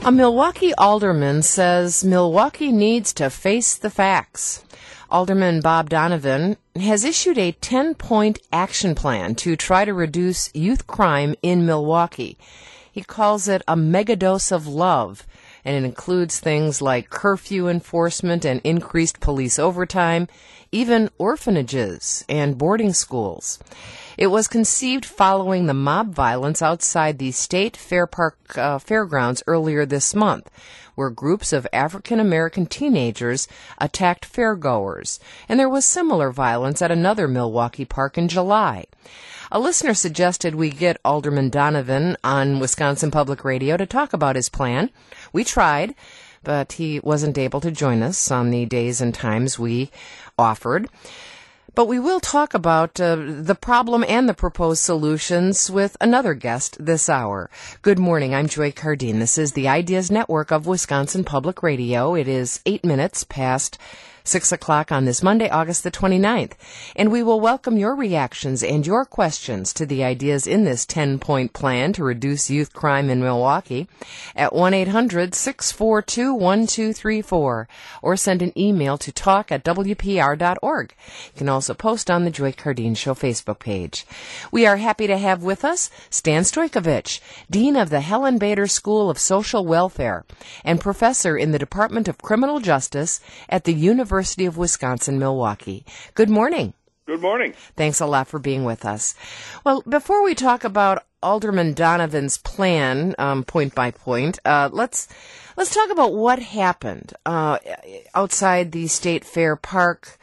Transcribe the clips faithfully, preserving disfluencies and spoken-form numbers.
A Milwaukee alderman says Milwaukee needs to face the facts. Alderman Bob Donovan has issued a ten-point action plan to try to reduce youth crime in Milwaukee. He calls it a megadose of love, and it includes things like curfew enforcement and increased police overtime, even orphanages and boarding schools. It was conceived following the mob violence outside the State Fair Park uh, Fairgrounds earlier this month, where groups of African-American teenagers attacked fairgoers, and there was similar violence at another Milwaukee park in July. A listener suggested we get Alderman Donovan on Wisconsin Public Radio to talk about his plan. We tried, but he wasn't able to join us on the days and times we offered. But we will talk about uh, the problem and the proposed solutions with another guest this hour. Good morning. I'm Joy Cardine. This is the Ideas Network of Wisconsin Public Radio. It is eight minutes past six o'clock on this Monday, August the twenty-ninth. And we will welcome your reactions and your questions to the ideas in this ten-point plan to reduce youth crime in Milwaukee at one eight hundred six four two one two three four or send an email to talk at w p r dot org. You can also post on the Joy Cardine Show Facebook page. We are happy to have with us Stan Stojkovic, Dean of the Helen Bader School of Social Welfare and Professor in the Department of Criminal Justice at the University University of Wisconsin-Milwaukee. Good morning. Good morning. Thanks a lot for being with us. Well, before we talk about Alderman Donovan's plan, um, point by point, uh, let's let's talk about what happened uh, outside the State Fair Park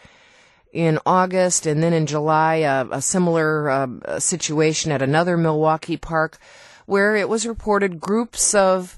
in August, and then in July, uh, a similar uh, situation at another Milwaukee park, where it was reported groups of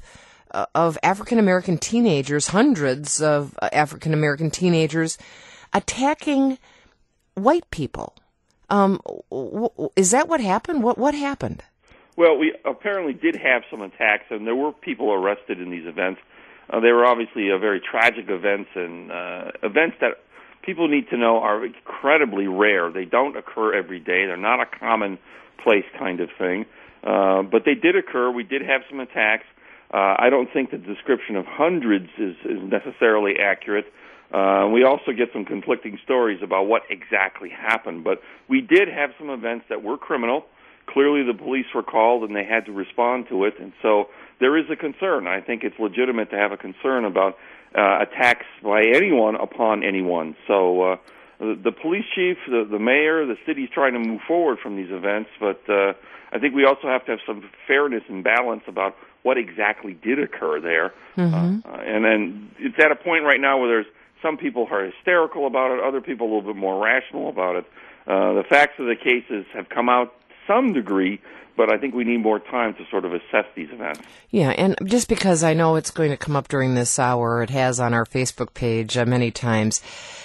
of African-American teenagers, hundreds of African-American teenagers, attacking white people. Um, w- is that what happened? What what happened? Well, we apparently did have some attacks, and there were people arrested in these events. Uh, they were obviously uh, very tragic events, and uh, events that people need to know are incredibly rare. They don't occur every day. They're not a commonplace kind of thing. Uh, but they did occur. We did have some attacks. Uh, I don't think the description of hundreds is, is necessarily accurate. Uh, we also get some conflicting stories about what exactly happened. But we did have some events that were criminal. Clearly the police were called and they had to respond to it. And so there is a concern. I think it's legitimate to have a concern about uh, attacks by anyone upon anyone. So uh, the, the police chief, the, the mayor, the city's trying to move forward from these events. But uh, I think we also have to have some fairness and balance about what exactly did occur there. Mm-hmm. Uh, and then it's at a point right now where there's some people are hysterical about it, other people a little bit more rational about it. Uh, the facts of the cases have come out to some degree, but I think we need more time to sort of assess these events. Yeah, and just because I know it's going to come up during this hour, it has on our Facebook page uh, many times,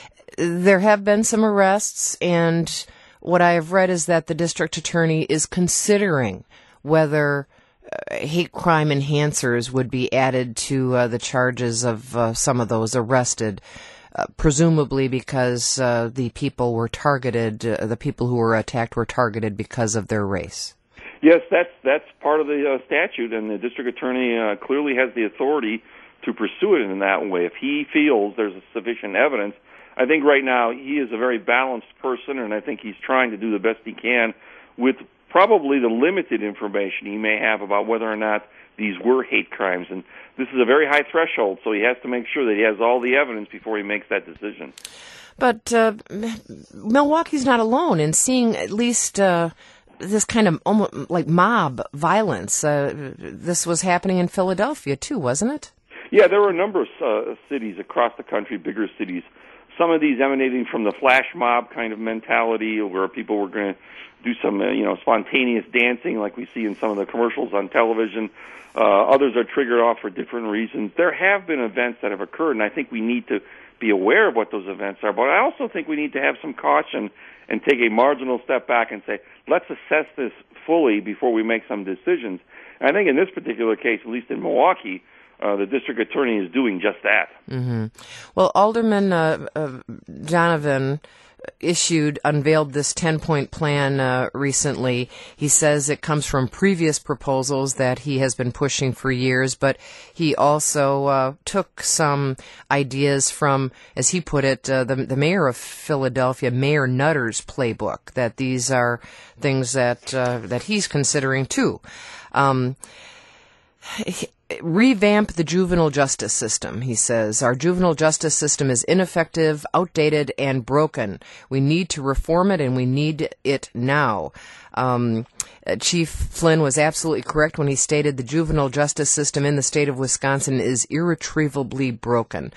there have been some arrests, and what I have read is that the district attorney is considering whether Uh, hate crime enhancers would be added to uh, the charges of uh, some of those arrested, uh, presumably because uh, the people were targeted, uh, the people who were attacked were targeted because of their race. Yes, that's that's part of the uh, statute, and the district attorney uh, clearly has the authority to pursue it in that way. If he feels there's sufficient evidence, I think right now he is a very balanced person, and I think he's trying to do the best he can with probably the limited information he may have about whether or not these were hate crimes. And this is a very high threshold, so he has to make sure that he has all the evidence before he makes that decision. But uh, Milwaukee's not alone in seeing at least uh, this kind of almost like mob violence. Uh, this was happening in Philadelphia, too, wasn't it? Yeah, there were a number of uh, cities across the country, bigger cities, some of these emanating from the flash mob kind of mentality where people were going to do some, uh, you know, spontaneous dancing like we see in some of the commercials on television. Uh, others are triggered off for different reasons. There have been events that have occurred, and I think we need to be aware of what those events are. But I also think we need to have some caution and take a marginal step back and say, let's assess this fully before we make some decisions. And I think in this particular case, at least in Milwaukee, Uh, the district attorney is doing just that. Mm-hmm. Well, Alderman uh, uh, Donovan issued, unveiled this ten-point plan uh, recently. He says it comes from previous proposals that he has been pushing for years, but he also uh, took some ideas from, as he put it, uh, the, the mayor of Philadelphia, Mayor Nutter's playbook, that these are things that, uh, that he's considering too. Um, he, Revamp the juvenile justice system, he says. Our juvenile justice system is ineffective, outdated, and broken. We need to reform it, and we need it now. Um, Chief Flynn was absolutely correct when he stated the juvenile justice system in the state of Wisconsin is irretrievably broken.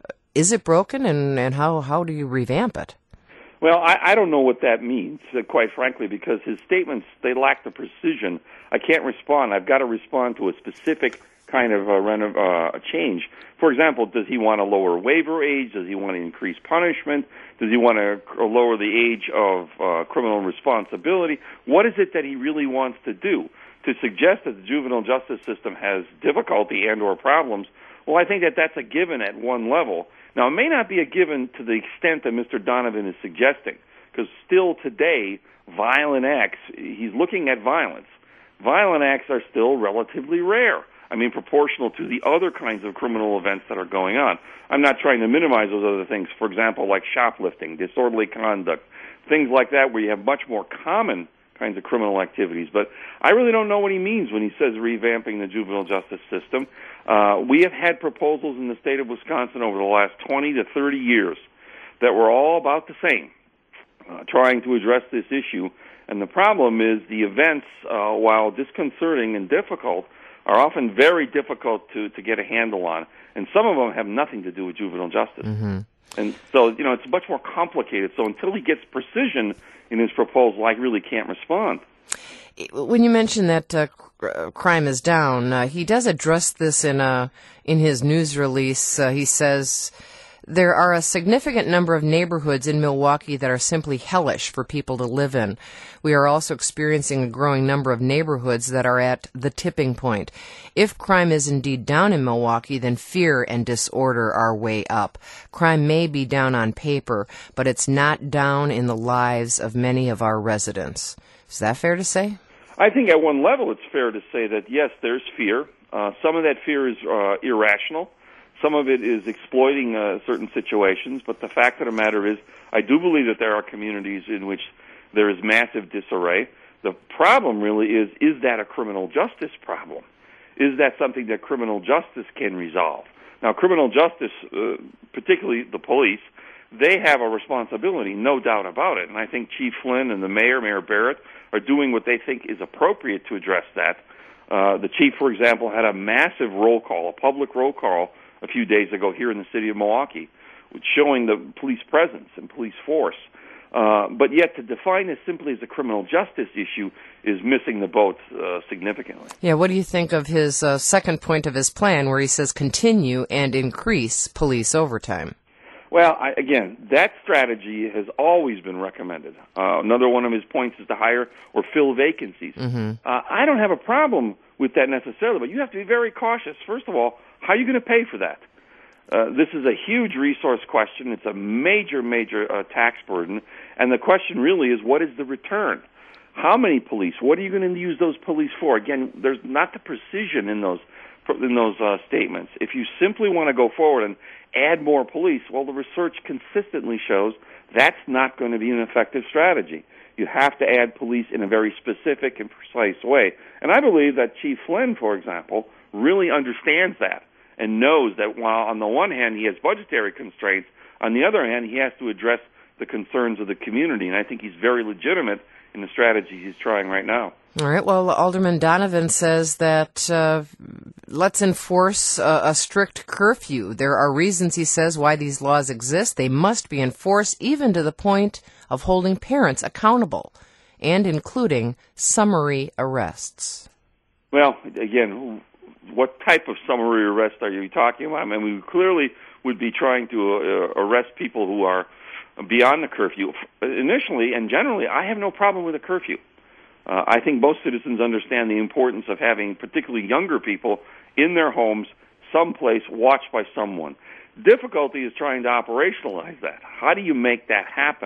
Is it broken, and, and how, how do you revamp it? Well, I, I don't know what that means, uh, quite frankly, because his statements, they lack the precision. I can't respond. I've got to respond to a specific kind of a reno- uh, change. For example, does he want to lower waiver age? Does he want to increase punishment? Does he want to lower the age of uh, criminal responsibility? What is it that he really wants to do? To suggest that the juvenile justice system has difficulty and or problems, well, I think that that's a given at one level. Now, it may not be a given to the extent that Mister Donovan is suggesting, because still today, violent acts, he's looking at violence. Violent acts are still relatively rare. I mean, proportional to the other kinds of criminal events that are going on. I'm not trying to minimize those other things, for example, like shoplifting, disorderly conduct, things like that where you have much more common kinds of criminal activities. But I really don't know what he means when he says revamping the juvenile justice system. Uh, we have had proposals in the state of Wisconsin over the last twenty to thirty years that were all about the same, uh, trying to address this issue. And the problem is the events, uh, while disconcerting and difficult, are often very difficult to, to get a handle on. And some of them have nothing to do with juvenile justice. Mm-hmm. And so, you know, it's much more complicated. So until he gets precision in his proposal, I really can't respond. When you mention that uh, crime is down, uh, he does address this in a in his news release. Uh, he says there are a significant number of neighborhoods in Milwaukee that are simply hellish for people to live in. We are also experiencing a growing number of neighborhoods that are at the tipping point. If crime is indeed down in Milwaukee, then fear and disorder are way up. Crime may be down on paper, but it's not down in the lives of many of our residents. Is that fair to say? I think at one level it's fair to say that, yes, there's fear. Uh, some of that fear is uh, irrational. Some of it is exploiting uh, certain situations, but the fact of the matter is I do believe that there are communities in which there is massive disarray. The problem really is, is that a criminal justice problem? Is that something that criminal justice can resolve? Now, criminal justice, uh, particularly the police, they have a responsibility, no doubt about it. And I think Chief Flynn and the mayor, Mayor Barrett, are doing what they think is appropriate to address that. Uh, the chief, for example, had a massive roll call, a public roll call, a few days ago here in the city of Milwaukee, showing the police presence and police force. Uh, but yet to define this simply as a criminal justice issue is missing the boat uh, significantly. Yeah, what do you think of his uh, second point of his plan where he says continue and increase police overtime? Well, I, again, that strategy has always been recommended. Uh, another one of his points is to hire or fill vacancies. Mm-hmm. Uh, I don't have a problem with that necessarily, but you have to be very cautious. First of all, how are you going to pay for that? Uh, this is a huge resource question. It's a major, major uh, tax burden. And the question really is, what is the return? How many police? What are you going to use those police for? Again, there's not the precision in those in those uh, statements. If you simply want to go forward and add more police, well, the research consistently shows that's not going to be an effective strategy. You have to add police in a very specific and precise way. And I believe that Chief Flynn, for example, really understands that and knows that while on the one hand he has budgetary constraints, on the other hand he has to address the concerns of the community. And I think he's very legitimate in the strategy he's trying right now. All right. Well, Alderman Donovan says that uh, let's enforce a, a strict curfew. There are reasons, he says, why these laws exist. They must be enforced even to the point of holding parents accountable and including summary arrests. Well, again, what type of summary arrest are you talking about? I mean, we clearly would be trying to uh, arrest people who are beyond the curfew. Initially and generally, I have no problem with a curfew. Uh, I think most citizens understand the importance of having particularly younger people in their homes, someplace, watched by someone. Difficulty is trying to operationalize that. How do you make that happen?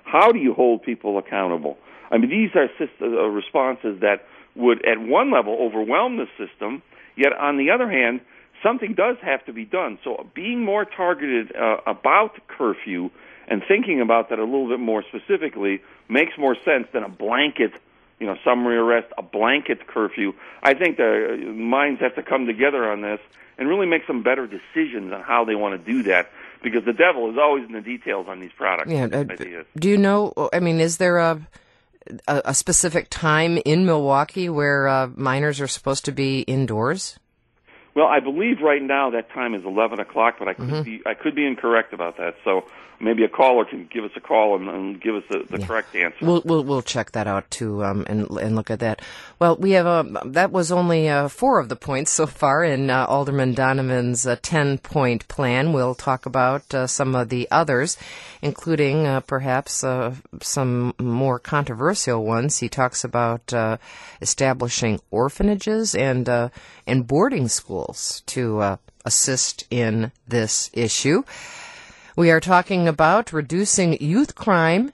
How do you hold people accountable? I mean, these are system, uh, responses that would, at one level, overwhelm the system, yet on the other hand, something does have to be done. So being more targeted uh, about curfew and thinking about that a little bit more specifically makes more sense than a blanket, you know, summary arrest, a blanket curfew. I think the minds have to come together on this and really make some better decisions on how they want to do that, because the devil is always in the details on these products. Yeah. Uh, do you know, I mean, is there a a, a specific time in Milwaukee where uh, minors are supposed to be indoors? Well, I believe right now that time is eleven o'clock, but I could mm-hmm. be I could be incorrect about that. So maybe a caller can give us a call and, and give us the, the yeah. correct answer. We'll we'll we'll check that out too, um, and and look at that. Well, we have a that was only uh, four of the points so far in uh, Alderman Donovan's uh, ten point plan. We'll talk about uh, some of the others, including uh, perhaps uh, some more controversial ones. He talks about uh, establishing orphanages and uh, and boarding schools to uh, assist in this issue. We are talking about reducing youth crime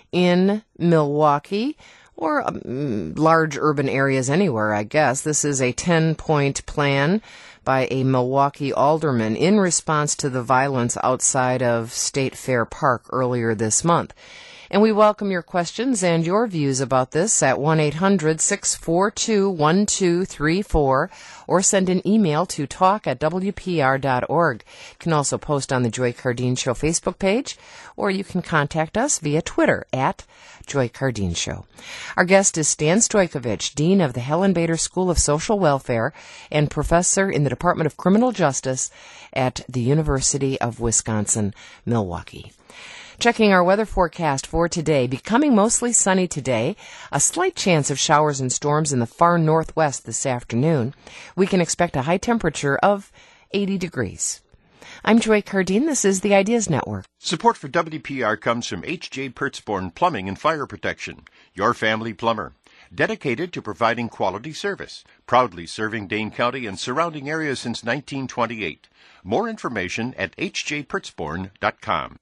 in Milwaukee, or um, large urban areas anywhere, I guess. This is a ten point plan by a Milwaukee alderman in response to the violence outside of State Fair Park earlier this month. And we welcome your questions and your views about this at one eight hundred six four two one two three four, or send an email to talk at w p r dot org. You can also post on the Joy Cardine Show Facebook page, or you can contact us via Twitter at Joy Cardine Show. Our guest is Stan Stojkovic, Dean of the Helen Bader School of Social Welfare and Professor in the Department of Criminal Justice at the University of Wisconsin-Milwaukee. Checking our weather forecast for today, becoming mostly sunny today, a slight chance of showers and storms in the far northwest this afternoon. We can expect a high temperature of eighty degrees. I'm Joy Cardine. This is the Ideas Network. Support for W P R comes from H J Pertzborn Plumbing and Fire Protection, your family plumber. Dedicated to providing quality service, proudly serving Dane County and surrounding areas since nineteen twenty-eight. More information at h j pertzborn dot com.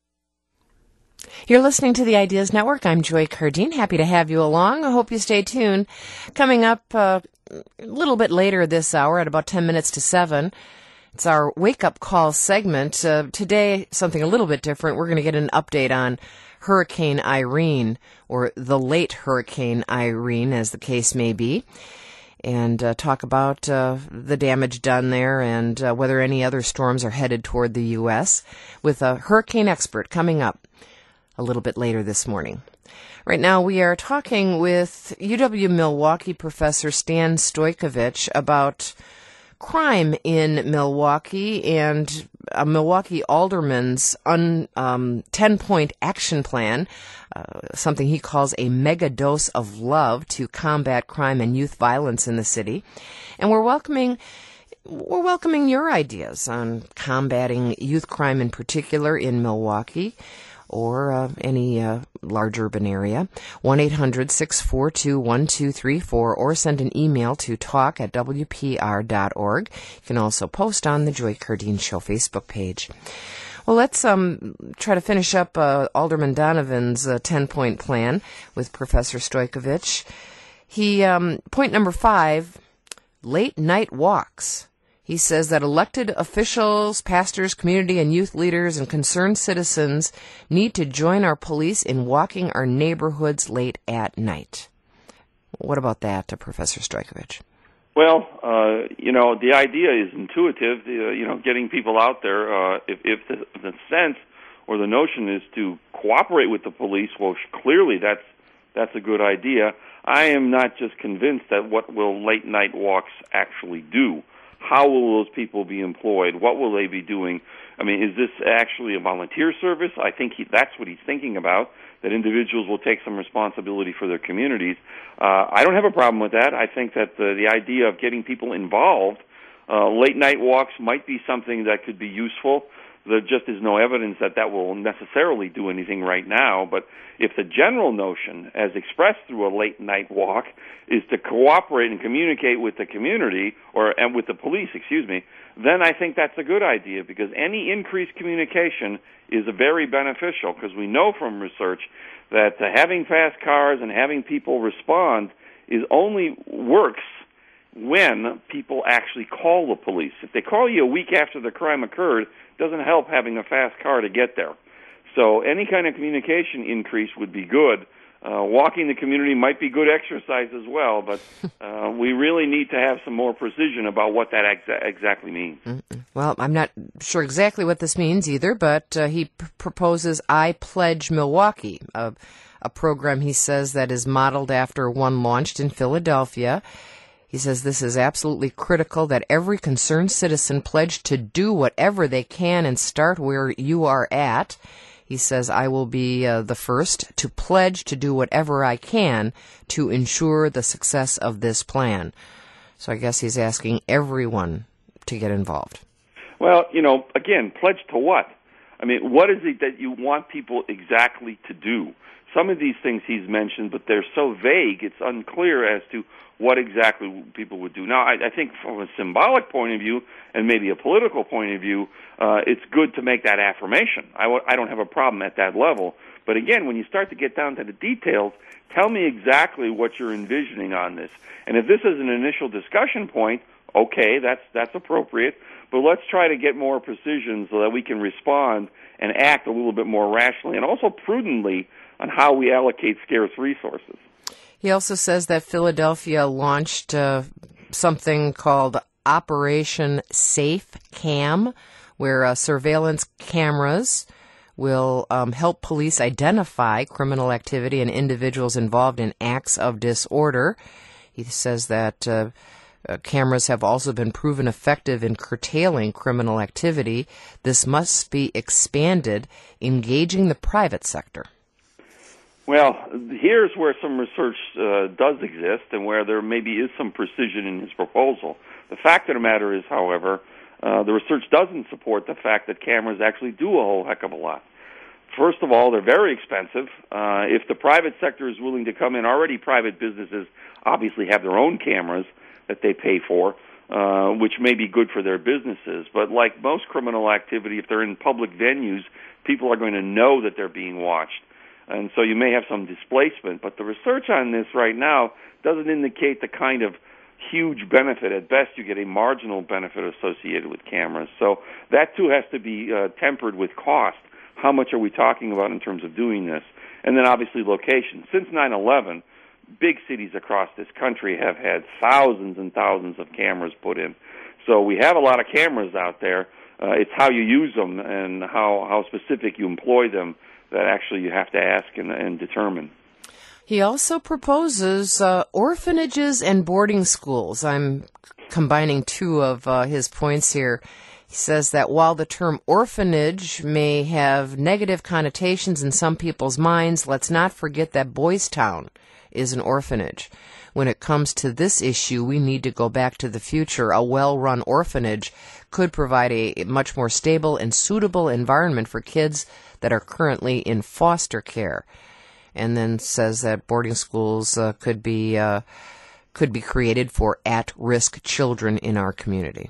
You're listening to the Ideas Network. I'm Joy Cardine. Happy to have you along. I hope you stay tuned. Coming up uh, a little bit later this hour at about ten minutes to seven, it's our wake-up call segment. Uh, today, something a little bit different. We're going to get an update on Hurricane Irene, or the late Hurricane Irene, as the case may be, and uh, talk about uh, the damage done there and uh, whether any other storms are headed toward the U S with a hurricane expert coming up a little bit later this morning. Right now, we are talking with U W Milwaukee professor Stan Stojkovic about crime in Milwaukee and a Milwaukee alderman's un, um, ten-point action plan, uh, something he calls a mega dose of love to combat crime and youth violence in the city. And we're welcoming we're welcoming your ideas on combating youth crime in particular in Milwaukee, or uh, any uh, large urban area. one eight hundred six four two one two three four, or send an email to talk at w p r dot org. You can also post on the Joy Cardine Show Facebook page. Well, let's um, try to finish up uh, Alderman Donovan's uh, ten-point plan with Professor Stojkovic. He, um, point number five, late-night walks. He says that elected officials, pastors, community and youth leaders, and concerned citizens need to join our police in walking our neighborhoods late at night. What about that, uh, Professor Stojkovic? Well, uh, you know, the idea is intuitive, uh, you know, getting people out there. Uh, if if the, the sense or the notion is to cooperate with the police, well, clearly that's, that's a good idea. I am not just convinced that what will late-night walks actually do. How will those people be employed? What will they be doing? I mean, is this actually a volunteer service? I think he, that's what he's thinking about, that individuals will take some responsibility for their communities. Uh, I don't have a problem with that. I think that the, the idea of getting people involved, uh, late-night walks might be something that could be useful. There just is no evidence that that will necessarily do anything right now. But if the general notion, as expressed through a late-night walk, is to cooperate and communicate with the community, or and with the police, excuse me, then I think that's a good idea, because any increased communication is very beneficial, because we know from research that uh, having fast cars and having people respond is only works when people actually call the police. If they call you a week after the crime occurred, it doesn't help having a fast car to get there. So any kind of communication increase would be good. Uh, walking the community might be good exercise as well, but uh, we really need to have some more precision about what that exa- exactly means. Mm-mm. Well, I'm not sure exactly what this means either, but uh, he p- proposes I Pledge Milwaukee, a, a program, he says, that is modeled after one launched in Philadelphia. He says this is absolutely critical that every concerned citizen pledge to do whatever they can and start where you are at. He says, I will be uh, the first to pledge to do whatever I can to ensure the success of this plan. So I guess he's asking everyone to get involved. Well, you know, again, pledge to what? I mean, what is it that you want people exactly to do? Some of these things he's mentioned, but they're so vague, it's unclear as to what exactly people would do. Now, I, I think from a symbolic point of view and maybe a political point of view, uh, it's good to make that affirmation. I, w- I don't have a problem at that level. But again, when you start to get down to the details, tell me exactly what you're envisioning on this. And if this is an initial discussion point, okay, that's that's appropriate. But let's try to get more precision so that we can respond and act a little bit more rationally and also prudently on how we allocate scarce resources. He also says that Philadelphia launched uh, something called Operation Safe Cam, where uh, surveillance cameras will um, help police identify criminal activity and individuals involved in acts of disorder. He says that uh, uh, cameras have also been proven effective in curtailing criminal activity. This must be expanded, engaging the private sector. Well, here's where some research uh, does exist and where there maybe is some precision in his proposal. The fact of the matter is, however, uh, the research doesn't support the fact that cameras actually do a whole heck of a lot. First of all, they're very expensive. Uh, if the private sector is willing to come in, already private businesses obviously have their own cameras that they pay for, uh, which may be good for their businesses. But like most criminal activity, if they're in public venues, people are going to know that they're being watched. And so you may have some displacement, but the research on this right now doesn't indicate the kind of huge benefit. At best, you get a marginal benefit associated with cameras. So that, too, has to be uh, tempered with cost. How much are we talking about in terms of doing this? And then, obviously, location. Since nine eleven, big cities across this country have had thousands and thousands of cameras put in. So we have a lot of cameras out there. Uh, it's how you use them and how, how specific you employ them that actually you have to ask and, and determine. He also proposes uh, orphanages and boarding schools. I'm combining two of uh, his points here. He says that while the term orphanage may have negative connotations in some people's minds, let's not forget that Boys Town is an orphanage. When it comes to this issue, we need to go back to the future. A well-run orphanage could provide a much more stable and suitable environment for kids that are currently in foster care. And then says that boarding schools uh, could be uh, could be created for at-risk children in our community.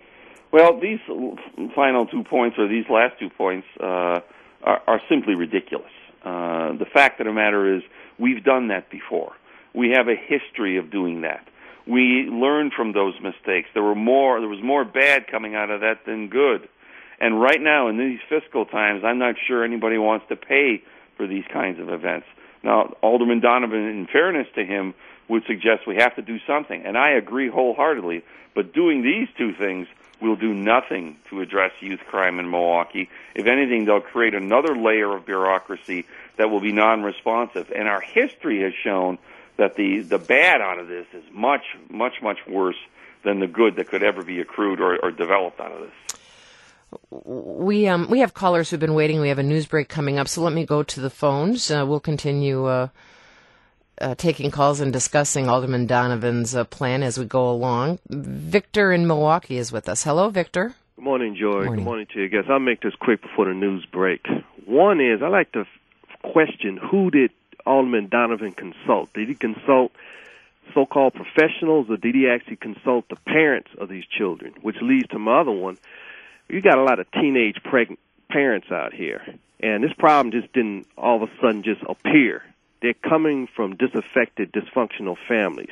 Well, these final two points, or these last two points, uh, are, are simply ridiculous. Uh, the fact of the matter is, we've done that before. We have a history of doing that. We learned from those mistakes. There were more. There was more bad coming out of that than good. And right now, in these fiscal times, I'm not sure anybody wants to pay for these kinds of events. Now, Alderman Donovan, in fairness to him, would suggest we have to do something, and I agree wholeheartedly. But doing these two things will do nothing to address youth crime in Milwaukee. If anything, they'll create another layer of bureaucracy that will be non-responsive. And our history has shown that the, the bad out of this is much, much, much worse than the good that could ever be accrued or, or developed out of this. We um we have callers who've been waiting. We have a news break coming up, so let me go to the phones. Uh, we'll continue uh, uh, taking calls and discussing Alderman Donovan's uh, plan as we go along. Victor in Milwaukee is with us. Hello, Victor. Good morning, Joy. Morning. Good morning to you guys. I'll make this quick before the news break. One is, I like to question, who did Alderman Donovan consult? Did he consult so-called professionals, or did he actually consult the parents of these children? Which leads to my other one. You got a lot of teenage pregnant parents out here, And this problem just didn't all of a sudden just appear. They're coming from disaffected, dysfunctional families.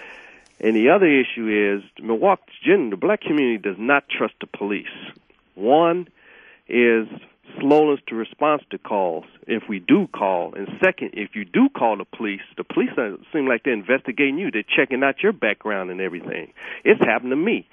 And the other issue is Milwaukee, the black community does not trust the police. One is slowness to response to calls if we do call. And second, if you do call the police, the police seem like they're investigating you. They're checking out your background and everything. It's happened to me.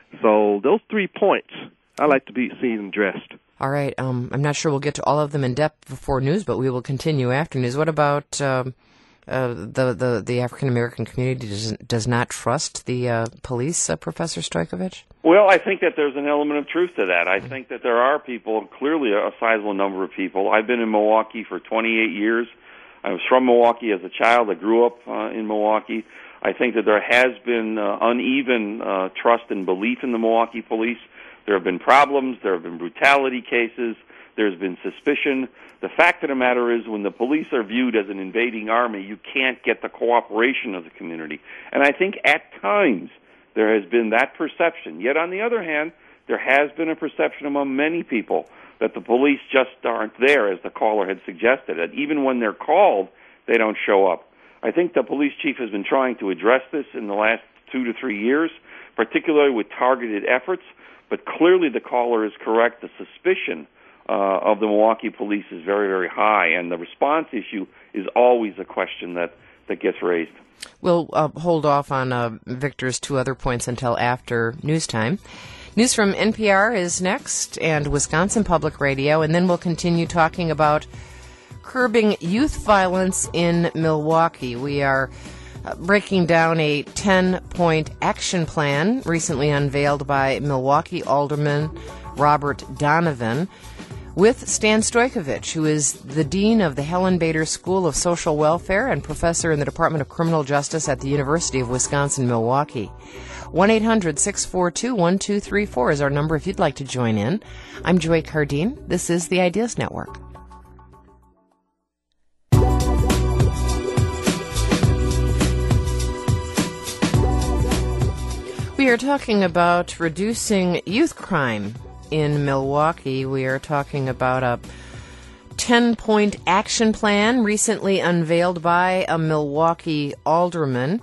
So those three points, I like to be see them addressed. All right. Um, I'm not sure we'll get to all of them in depth before news, but we will continue after news. What about um, uh, the, the, the African-American community does, does not trust the uh, police, uh, Professor Stojkovic? Well, I think that there's an element of truth to that. I mm-hmm. think that there are people, clearly a sizable number of people. I've been in Milwaukee for twenty-eight years. I was from Milwaukee as a child. I grew up uh, in Milwaukee. I think that there has been uh, uneven uh, trust and belief in the Milwaukee police. There have been problems. There have been brutality cases. There's been suspicion. The fact of the matter is when the police are viewed as an invading army, you can't get the cooperation of the community. And I think at times there has been that perception. Yet on the other hand, there has been a perception among many people that the police just aren't there, as the caller had suggested. That even when they're called, they don't show up. I think the police chief has been trying to address this in the last two to three years, particularly with targeted efforts. But clearly the caller is correct. The suspicion uh, of the Milwaukee police is very, very high, and the response issue is always a question that, that gets raised. We'll uh, hold off on uh, Victor's two other points until after news time. News from N P R is next, and Wisconsin Public Radio, and then we'll continue talking about curbing youth violence in Milwaukee. We are Uh, breaking down a ten-point action plan recently unveiled by Milwaukee Alderman Robert Donovan with Stan Stojkovic, who is the dean of the Helen Bader School of Social Welfare and professor in the Department of Criminal Justice at the University of Wisconsin-Milwaukee. one eight hundred six four two one two three four is our number if you'd like to join in. I'm Joy Cardine. This is the Ideas Network. We are talking about reducing youth crime in Milwaukee. We are talking about a ten-point action plan recently unveiled by a Milwaukee alderman.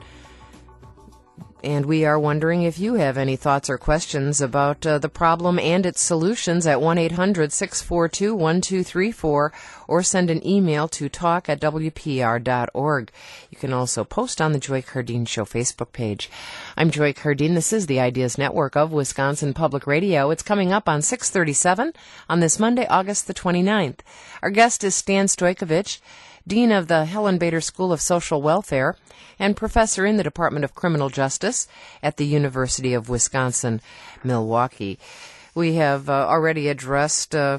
And we are wondering if you have any thoughts or questions about uh, the problem and its solutions at one eight hundred six four two one two three four or send an email to talk at w p r dot org. You can also post on the Joy Cardine Show Facebook page. I'm Joy Cardine. This is the Ideas Network of Wisconsin Public Radio. It's coming up on six thirty-seven on this Monday, August the twenty-ninth. Our guest is Stan Stojkovic, Dean of the Helen Bader School of Social Welfare and professor in the Department of Criminal Justice at the University of Wisconsin-Milwaukee. We have uh, already addressed uh,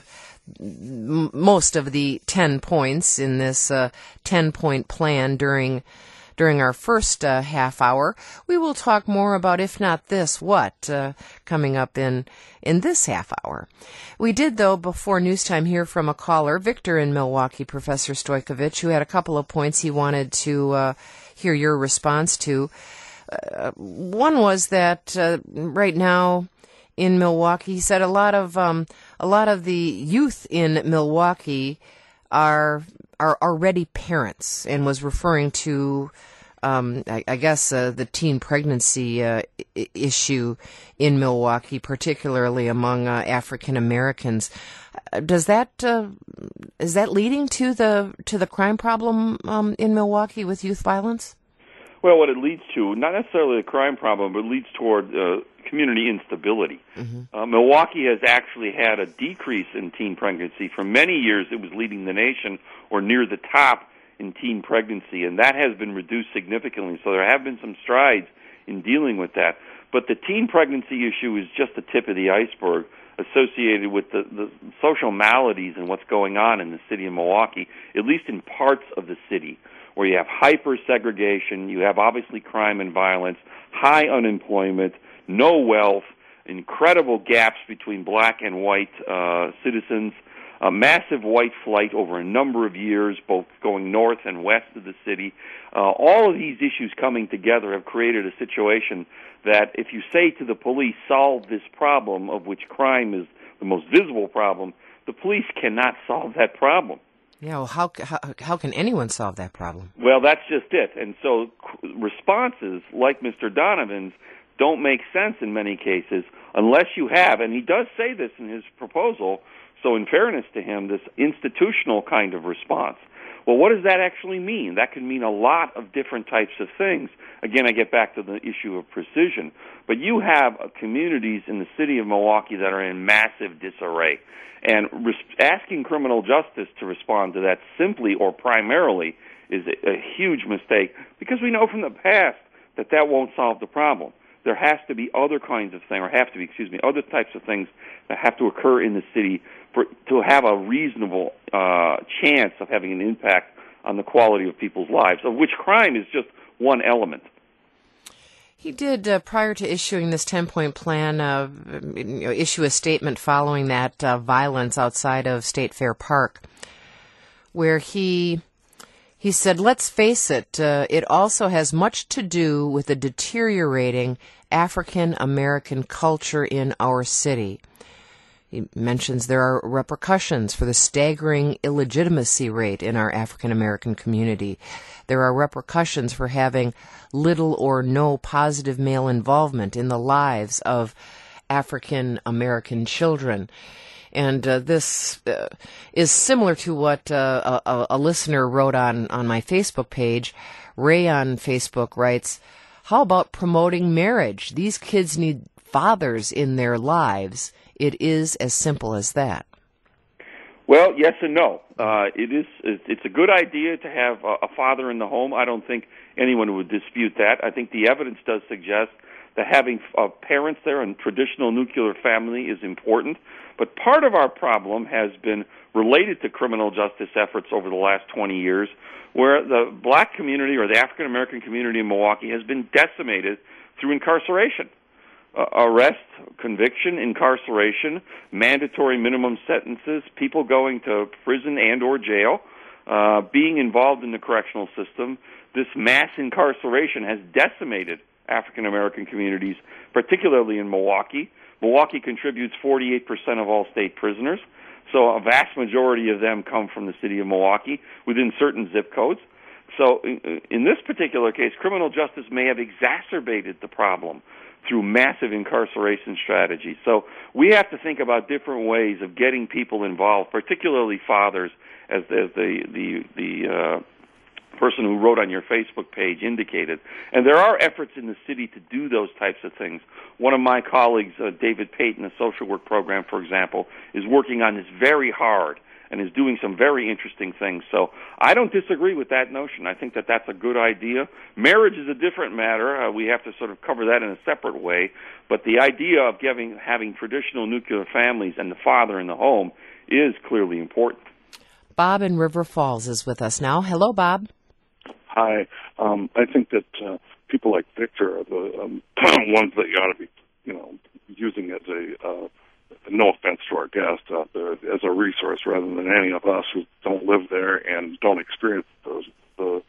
m- most of the ten points in this uh, ten-point plan during during our first uh, half hour. We will talk more about, if not this, what, uh, coming up in, in this half hour. We did, though, before news time, hear from a caller, Victor in Milwaukee, Professor Stojkovic, who had a couple of points he wanted to uh, hear your response to. Uh, one was that uh, right now in Milwaukee, he said a lot of um, a lot of the youth in Milwaukee are are already parents, and was referring to, um, I, I guess, uh, the teen pregnancy uh, I- issue in Milwaukee, particularly among uh, African Americans. Uh, does that uh, is that leading to the to the crime problem um, in Milwaukee with youth violence? Well, what it leads to, not necessarily a crime problem, but it leads toward uh, community instability. Mm-hmm. Uh, Milwaukee has actually had a decrease in teen pregnancy. For many years, it was leading the nation or near the top in teen pregnancy, and that has been reduced significantly. So there have been some strides in dealing with that. But the teen pregnancy issue is just the tip of the iceberg associated with the, the social maladies and what's going on in the city of Milwaukee, at least in parts of the city, where you have hyper-segregation, you have obviously crime and violence, high unemployment, no wealth, incredible gaps between black and white uh, citizens, a massive white flight over a number of years, both going north and west of the city. Uh, all of these issues coming together have created a situation that if you say to the police, solve this problem, of which crime is the most visible problem, the the police cannot solve that problem. Yeah, well, how, how, how can anyone solve that problem? Well, that's just it. And so responses like Mister Donovan's don't make sense in many cases unless you have, and he does say this in his proposal, so in fairness to him, this institutional kind of response. Well, what does that actually mean? That can mean a lot of different types of things. Again, I get back to the issue of precision. But you have uh, communities in the city of Milwaukee that are in massive disarray. And res- asking criminal justice to respond to that simply or primarily is a, a huge mistake, because we know from the past that that won't solve the problem. There has to be other kinds of things, or have to be, excuse me, other types of things that have to occur in the city for to have a reasonable uh, chance of having an impact on the quality of people's lives, of which crime is just one element. He did, uh, prior to issuing this ten-point plan, uh, you know, issue a statement following that uh, violence outside of State Fair Park, where he he said, let's face it, uh, it also has much to do with the deteriorating African-American culture in our city. He mentions there are repercussions for the staggering illegitimacy rate in our African-American community. There are repercussions for having little or no positive male involvement in the lives of African-American children. And uh, this uh, is similar to what uh, a, a listener wrote on, on my Facebook page. Ray on Facebook writes, how about promoting marriage? These kids need fathers in their lives. It is as simple as that. Well, yes and no. Uh, it is. It's a good idea to have a father in the home. I don't think anyone would dispute that. I think the evidence does suggest that having uh, parents there and traditional nuclear family is important. But part of our problem has been related to criminal justice efforts over the last twenty years, where the black community or the African American community in Milwaukee has been decimated through incarceration. Uh, arrest, conviction, incarceration, mandatory minimum sentences, people going to prison and or jail, uh, being involved in the correctional system. This mass incarceration has decimated African American communities, particularly in Milwaukee. Milwaukee contributes forty-eight percent of all state prisoners, so a vast majority of them come from the city of Milwaukee within certain zip codes. So in, in this particular case, criminal justice may have exacerbated the problem through massive incarceration strategies. So we have to think about different ways of getting people involved, particularly fathers, as, as the the the uh, person who wrote on your Facebook page indicated. And there are efforts in the city to do those types of things. One of my colleagues, uh, David Payton, a social work program, for example, is working on this very hard and is doing some very interesting things. So I don't disagree with that notion. I think that that's a good idea. Marriage is a different matter. Uh, we have to sort of cover that in a separate way. But the idea of giving, having traditional nuclear families and the father in the home is clearly important. Bob in River Falls is with us now. Hello, Bob. Hi. Um, I think that uh, people like Victor are the um, ones that you ought to be, you know, using as a uh, no offense to our guest, uh, as a resource rather than any of us who don't live there and don't experience those, the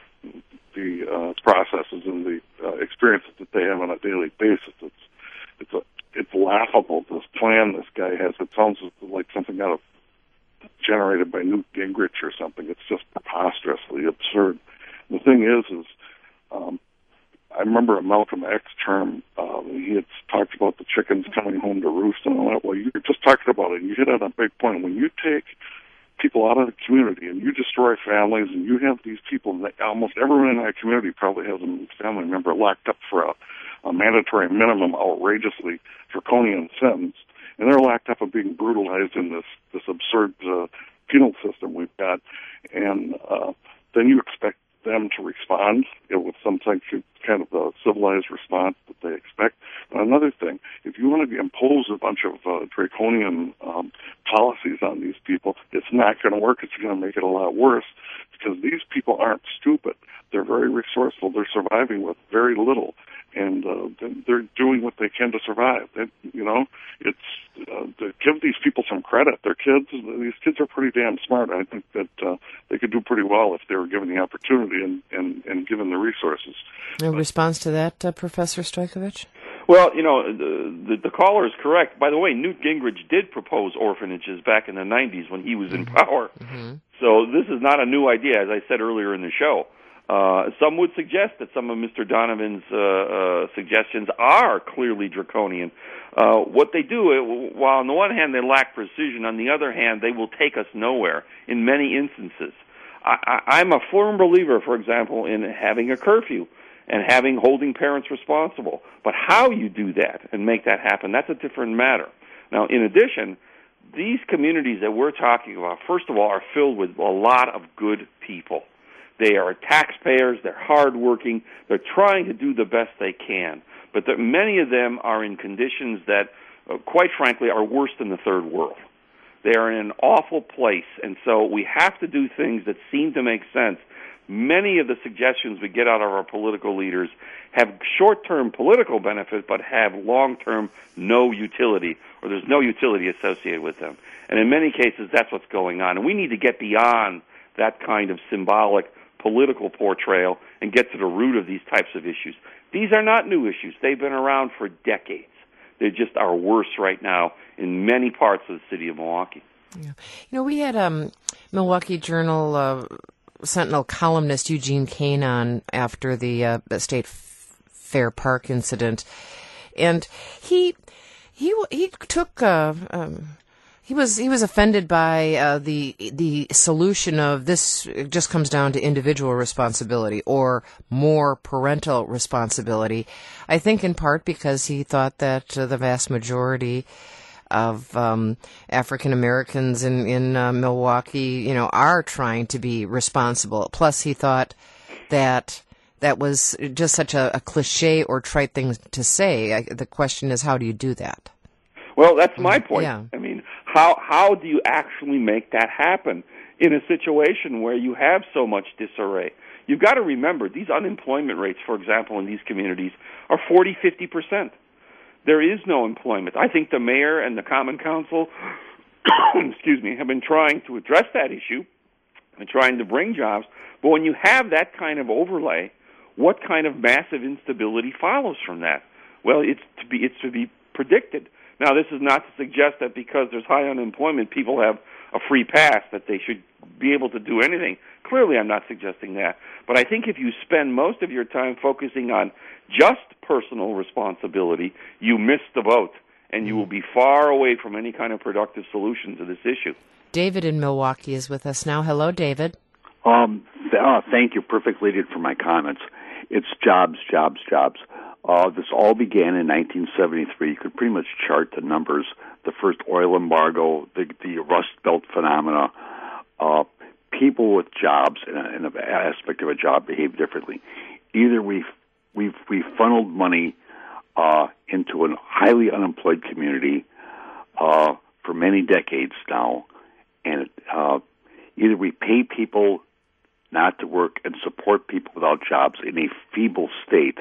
the uh, processes and the uh, experiences that they have on a daily basis. It's it's a it's laughable, this plan this guy has. It sounds like something out of generated by Newt Gingrich or something. It's just preposterously absurd. The thing is, is um, I remember a Malcolm X term. Um, he had talked about the chickens coming home to roost and all that. Well, you were just talking about it, and you hit on a big point. When you take people out of the community and you destroy families, and you have these people, that almost everyone in that community probably has a family member locked up for a, a mandatory minimum, outrageously draconian sentence, and they're locked up and being brutalized in this this absurd uh, penal system we've got, and uh, then you expect them to respond, you know, with some type of kind of a civilized response that they expect. And another thing, if you want to impose a bunch of uh, draconian um, policies on these people, it's not going to work. It's going to make it a lot worse, because these people aren't stupid. They're very resourceful. They're surviving with very little, and uh, they're doing what they can to survive. They, you know, it's uh, to give these people some credit. They're kids. These kids are pretty damn smart. I think that uh, they could do pretty well if they were given the opportunity and, and, and given the resources. A response to that, uh, Professor Stojkovic? Well, you know, the, the, the caller is correct. By the way, Newt Gingrich did propose orphanages back in the nineties when he was in power. Mm-hmm. So this is not a new idea, as I said earlier in the show. Uh, some would suggest that some of Mister Donovan's uh, uh, suggestions are clearly draconian. Uh, what they do, while on the one hand they lack precision, on the other hand they will take us nowhere in many instances. I, I, I'm a firm believer, for example, in having a curfew and having holding parents responsible. But how you do that and make that happen, that's a different matter. Now, in addition, these communities that we're talking about, first of all, are filled with a lot of good people. They are taxpayers, they're hardworking, they're trying to do the best they can. But the, many of them are in conditions that, uh, quite frankly, are worse than the third world. They are in an awful place, and so we have to do things that seem to make sense. Many of the suggestions we get out of our political leaders have short-term political benefit, but have long-term no utility, or there's no utility associated with them. And in many cases, that's what's going on. And we need to get beyond that kind of symbolic political portrayal and get to the root of these types of issues. These are not new issues. They've been around for decades. They just are worse right now in many parts of the city of Milwaukee. Yeah. You know, we had um, Milwaukee Journal uh, Sentinel columnist Eugene Kane on after the uh, State Fair Park incident, and he he he took uh, um, he was he was offended by uh, the the solution of this. It just comes down to individual responsibility or more parental responsibility. I think in part because he thought that uh, the vast majority of um, African Americans in in uh, Milwaukee, you know, are trying to be responsible. Plus, he thought that that was just such a, a cliche or trite thing to say. I, the question is, how do you do that? Well, that's my point. Yeah. I mean, how how do you actually make that happen in a situation where you have so much disarray? You've got to remember, these unemployment rates, for example, in these communities are forty, fifty percent. There is no employment. I think the mayor and the Common Council, excuse me, have been trying to address that issue and trying to bring jobs. But when you have that kind of overlay, what kind of massive instability follows from that? Well, it's to be it's to be predicted. Now, this is not to suggest that because there's high unemployment, people have a free pass, that they should be able to do anything. Clearly, I'm not suggesting that. But I think if you spend most of your time focusing on just personal responsibility, you miss the boat, and you will be far away from any kind of productive solution to this issue. David in Milwaukee is with us now. Hello, David. Um, th- uh, thank you. Perfectly leaded for my comments. It's jobs, jobs, jobs. Uh, this all began in nineteen seventy-three. You could pretty much chart the numbers. The first oil embargo, the, the Rust Belt phenomena. Uh, people with jobs in, a, in an aspect of a job behave differently. Either we've we've we funneled money uh, into a highly unemployed community uh, for many decades now, and uh, either we pay people not to work and support people without jobs in a feeble state,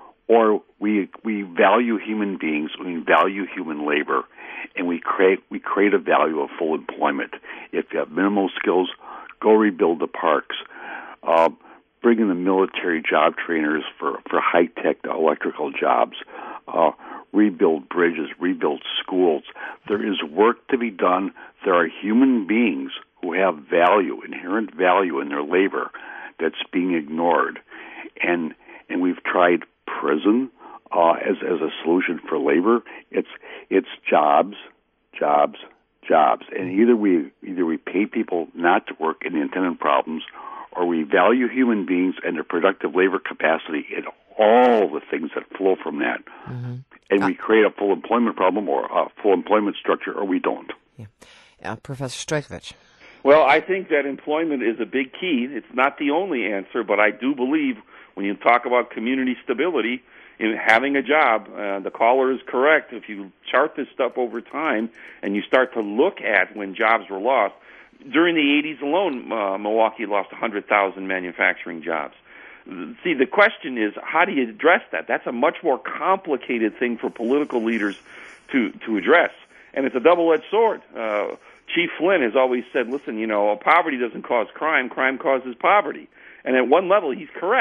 or we we value human beings, we value human labor, and we create we create a value of full employment. If you have minimal skills, go rebuild the parks. Uh, bring in the military job trainers for, for high-tech electrical jobs. Uh, rebuild bridges, rebuild schools. There is work to be done. There are human beings who have value, inherent value in their labor that's being ignored. And and we've tried prison uh, as as a solution for labor. It's it's jobs, jobs, jobs. And either we either we pay people not to work in the intended problems, or we value human beings and their productive labor capacity and all the things that flow from that. Mm-hmm. And we create a full employment problem or a full employment structure, or we don't. Yeah. Uh, Professor Stojkovic. Well, I think that employment is a big key. It's not the only answer, but I do believe when you talk about community stability, in having a job, uh, the caller is correct. If you chart this stuff over time and you start to look at when jobs were lost, during the eighties alone, uh, Milwaukee lost one hundred thousand manufacturing jobs. See, the question is, how do you address that? That's a much more complicated thing for political leaders to, to address. And it's a double-edged sword. Uh, Chief Flynn has always said, listen, you know, poverty doesn't cause crime, crime causes poverty. And at one level, he's correct.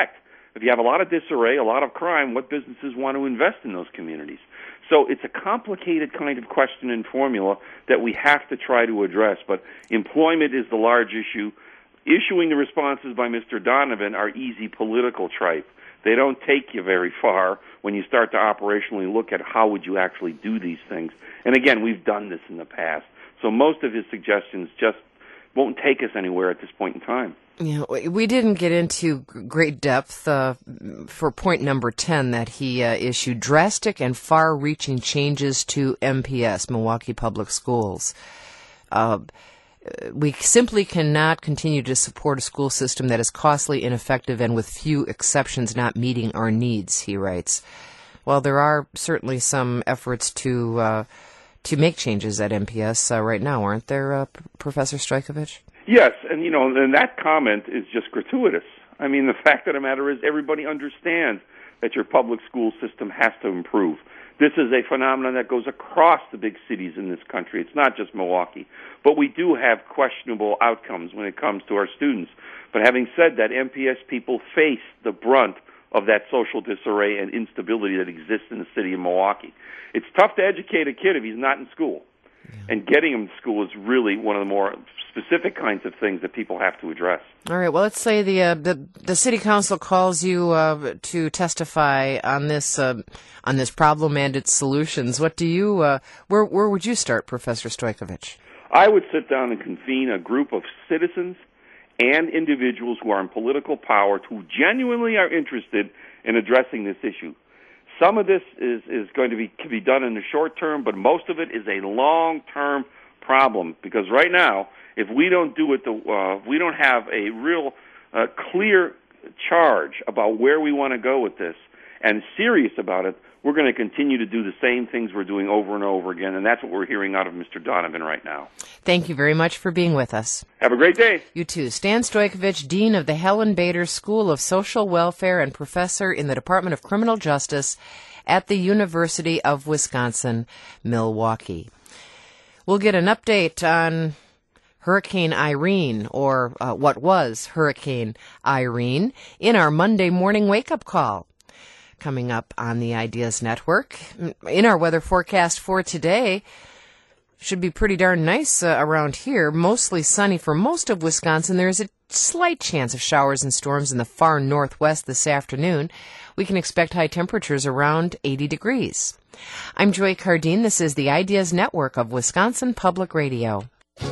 If you have a lot of disarray, a lot of crime, what businesses want to invest in those communities? So it's a complicated kind of question and formula that we have to try to address. But employment is the large issue. Issuing the responses by Mister Donovan are easy political tripe. They don't take you very far when you start to operationally look at how would you actually do these things. And again, we've done this in the past. So most of his suggestions just won't take us anywhere at this point in time. Yeah, we didn't get into great depth uh, for point number ten that he uh, issued, drastic and far-reaching changes to M P S, Milwaukee Public Schools. Uh, we simply cannot continue to support a school system that is costly, ineffective, and with few exceptions not meeting our needs, he writes. Well, there are certainly some efforts to uh, to make changes at M P S uh, right now, aren't there, uh, P- Professor Stojkovic? Yes, and you know, and that comment is just gratuitous. I mean, the fact of the matter is everybody understands that your public school system has to improve. This is a phenomenon that goes across the big cities in this country. It's not just Milwaukee. But we do have questionable outcomes when it comes to our students. But having said that, M P S people face the brunt of that social disarray and instability that exists in the city of Milwaukee. It's tough to educate a kid if he's not in school. And getting him to school is really one of the more specific kinds of things that people have to address. All right. Well, let's say the uh, the, the city council calls you uh, to testify on this uh, on this problem and its solutions. What do you? Uh, where where would you start, Professor Stojkovic? I would sit down and convene a group of citizens and individuals who are in political power who genuinely are interested in addressing this issue. Some of this is, is going to be can be done in the short term, but most of it is a long-term problem. Because right now, if we don't do it, the, uh, we don't have a real uh, clear charge about where we want to go with this and serious about it, we're going to continue to do the same things we're doing over and over again, and that's what we're hearing out of Mister Donovan right now. Thank you very much for being with us. Have a great day. You too. Stan Stojkovic, Dean of the Helen Bader School of Social Welfare and Professor in the Department of Criminal Justice at the University of Wisconsin-Milwaukee. We'll get an update on Hurricane Irene, or uh, what was Hurricane Irene, in our Monday morning wake-up call. Coming up on the Ideas Network. In our weather forecast for today, should be pretty darn nice uh, around here. Mostly sunny for most of Wisconsin. There is a slight chance of showers and storms in the far northwest this afternoon. We can expect high temperatures around eighty degrees. I'm Joy Cardine. This is the Ideas Network of Wisconsin Public Radio.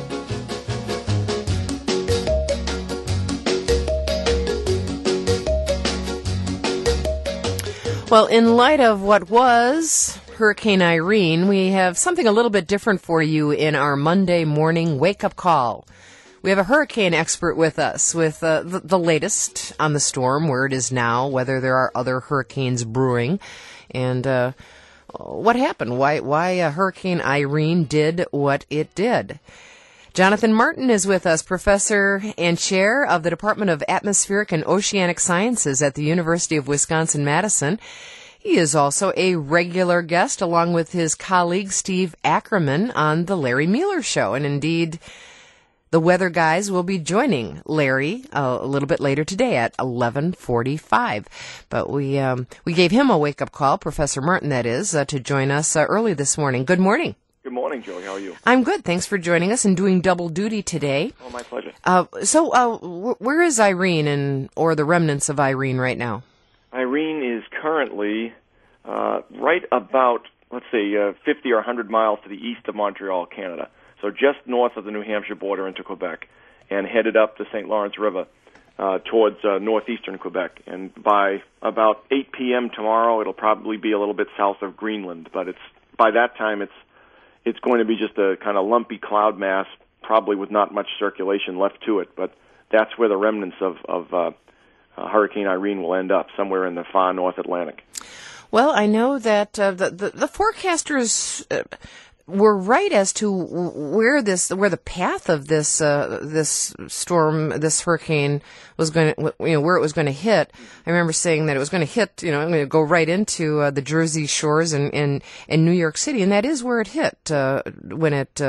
Well, in light of what was Hurricane Irene, we have something a little bit different for you in our Monday morning wake-up call. We have a hurricane expert with us with uh, the, the latest on the storm, where it is now, whether there are other hurricanes brewing, and uh, what happened, why, why uh, Hurricane Irene did what it did. Jonathan Martin is with us, professor and chair of the Department of Atmospheric and Oceanic Sciences at the University of Wisconsin-Madison. He is also a regular guest, along with his colleague Steve Ackerman, on the Larry Mueller Show. And indeed, the weather guys will be joining Larry uh, a little bit later today at eleven forty-five. But we um, we gave him a wake-up call, Professor Martin, that is, uh, to join us uh, early this morning. Good morning. Good morning, Joey. How are you? I'm good. Thanks for joining us and doing double duty today. Oh, my pleasure. Uh, so, uh, wh- where is Irene and or the remnants of Irene right now? Irene is currently uh, right about, let's say, uh, fifty or one hundred miles to the east of Montreal, Canada. So just north of the New Hampshire border into Quebec, and headed up the Saint Lawrence River uh, towards uh, northeastern Quebec. And by about eight p.m. tomorrow, it'll probably be a little bit south of Greenland. But it's by that time, it's It's going to be just a kind of lumpy cloud mass, probably with not much circulation left to it. But that's where the remnants of, of uh, uh, Hurricane Irene will end up, somewhere in the far North Atlantic. Well, I know that uh, the, the the forecasters uh, were right as to where this where the path of this uh, this storm, this hurricane was going to, you know, where it was going to hit. I remember saying that it was going to hit, you know, going to go right into uh, the Jersey shores and in in New York City, and that is where it hit uh, when it uh,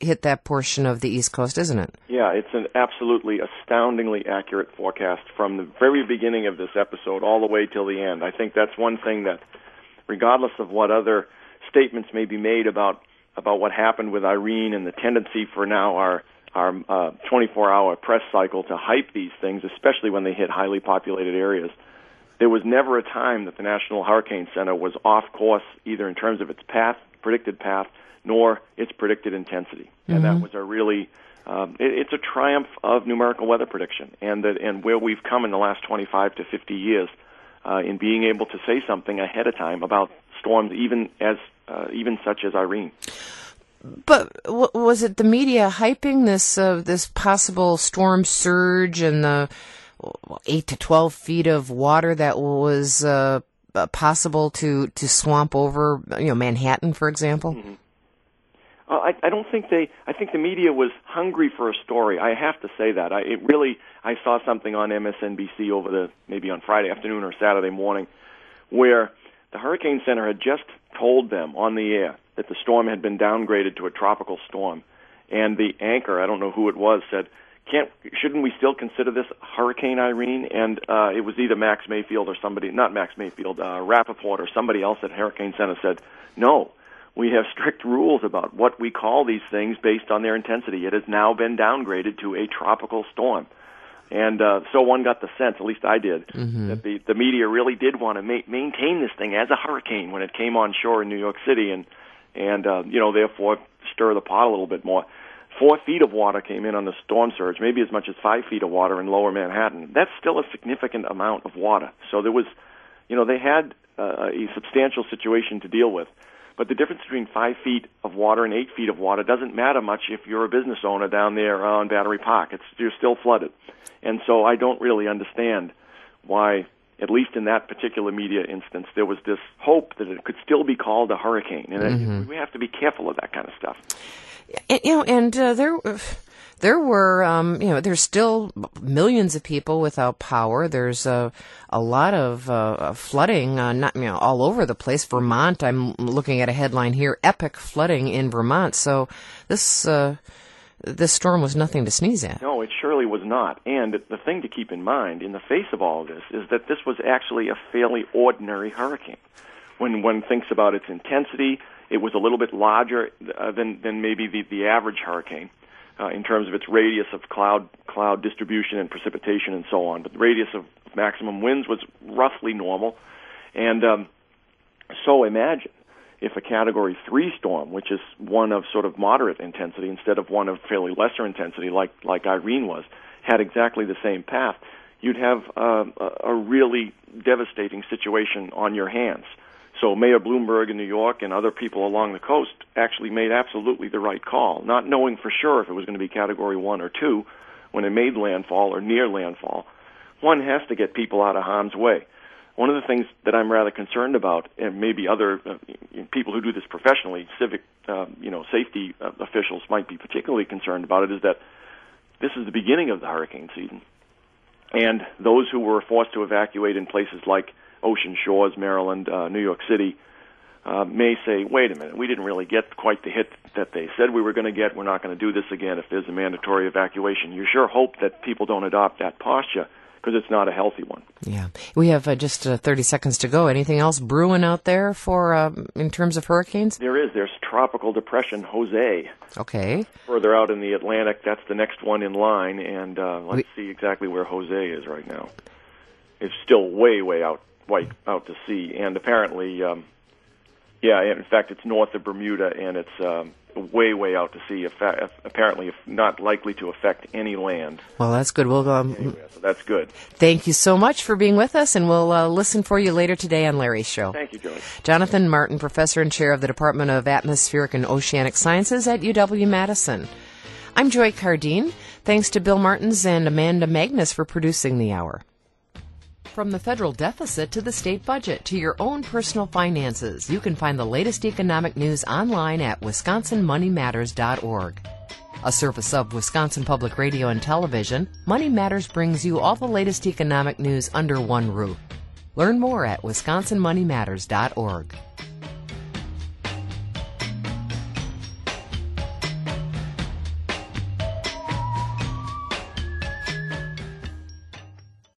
hit that portion of the East Coast, isn't it? Yeah, it's an absolutely astoundingly accurate forecast from the very beginning of this episode all the way till the end. I think that's one thing that, regardless of what other statements may be made about about what happened with Irene and the tendency for now our our uh, twenty-four hour press cycle to hype these things, especially when they hit highly populated areas, there was never a time that the National Hurricane Center was off course, either in terms of its path, predicted path, nor its predicted intensity. And mm-hmm. that was a really, um, it, it's a triumph of numerical weather prediction, and that and where we've come in the last twenty-five to fifty years uh, in being able to say something ahead of time about storms, even as uh, even such as Irene. But w- was it the media hyping this uh, this possible storm surge and the eight to twelve feet of water that was uh, possible to, to swamp over, you know, Manhattan, for example? Mm-hmm. Uh, I, I don't think they. I think the media was hungry for a story. I have to say that. I it really. I saw something on M S N B C over the maybe on Friday afternoon or Saturday morning, where the Hurricane Center had just told them on the air that the storm had been downgraded to a tropical storm, and the anchor, I don't know who it was, said, "Can't shouldn't we still consider this Hurricane Irene?" And uh, it was either Max Mayfield or somebody, not Max Mayfield, uh, Rappaport or somebody else at Hurricane Center said, "No, we have strict rules about what we call these things based on their intensity. It has now been downgraded to a tropical storm." And uh, so one got the sense, at least I did, mm-hmm. that the, the media really did want to ma- maintain this thing as a hurricane when it came on shore in New York City, and and uh, you know, therefore stir the pot a little bit more. Four feet of water came in on the storm surge, maybe as much as five feet of water in lower Manhattan. That's still a significant amount of water. So there was, you know, they had uh, a substantial situation to deal with. But the difference between five feet of water and eight feet of water doesn't matter much if you're a business owner down there on Battery Park. It's, you're still flooded. And so I don't really understand why, at least in that particular media instance, there was this hope that it could still be called a hurricane. And mm-hmm. we have to be careful of that kind of stuff. And, you know, and uh, there, there were, um, you know, there's still millions of people without power. There's a, a lot of uh, flooding, uh, not you know, all over the place. Vermont, I'm looking at a headline here: epic flooding in Vermont. So this, uh, this storm was nothing to sneeze at. No, it surely was not. And the thing to keep in mind, in the face of all of this, is that this was actually a fairly ordinary hurricane. When one thinks about its intensity, it was a little bit larger uh, than than maybe the, the average hurricane uh, in terms of its radius of cloud cloud distribution and precipitation and so on. But the radius of maximum winds was roughly normal. And um, so imagine if a Category three storm, which is one of sort of moderate intensity instead of one of fairly lesser intensity like, like Irene was, had exactly the same path, you'd have uh, a really devastating situation on your hands. So Mayor Bloomberg in New York and other people along the coast actually made absolutely the right call, not knowing for sure if it was going to be Category one or two when it made landfall or near landfall. One has to get people out of harm's way. One of the things that I'm rather concerned about, and maybe other uh, people who do this professionally, civic, uh, you know, safety uh, officials might be particularly concerned about it, is that this is the beginning of the hurricane season. And those who were forced to evacuate in places like Ocean Shores, Maryland, uh, New York City, uh, may say, wait a minute, we didn't really get quite the hit that they said we were going to get. We're not going to do this again if there's a mandatory evacuation. You sure hope that people don't adopt that posture, because it's not a healthy one. Yeah. We have uh, just uh, thirty seconds to go. Anything else brewing out there for uh, in terms of hurricanes? There is. There's Tropical Depression Jose. Okay. Further out in the Atlantic, that's the next one in line, and uh, let's we- see exactly where Jose is right now. It's still way, way out, way out to sea, and apparently, um, yeah, in fact, it's north of Bermuda, and it's um, way, way out to sea, apparently not likely to affect any land. Well, that's good. We'll um, anywhere, so that's good. Thank you so much for being with us, and we'll uh, listen for you later today on Larry's Show. Thank you, Joey. Jonathan Martin, Professor and Chair of the Department of Atmospheric and Oceanic Sciences at U W-Madison. I'm Joy Cardine. Thanks to Bill Martins and Amanda Magnus for producing the hour. From the federal deficit to the state budget to your own personal finances, you can find the latest economic news online at wisconsin money matters dot org. A service of Wisconsin Public Radio and Television, Money Matters brings you all the latest economic news under one roof. Learn more at wisconsin money matters dot org.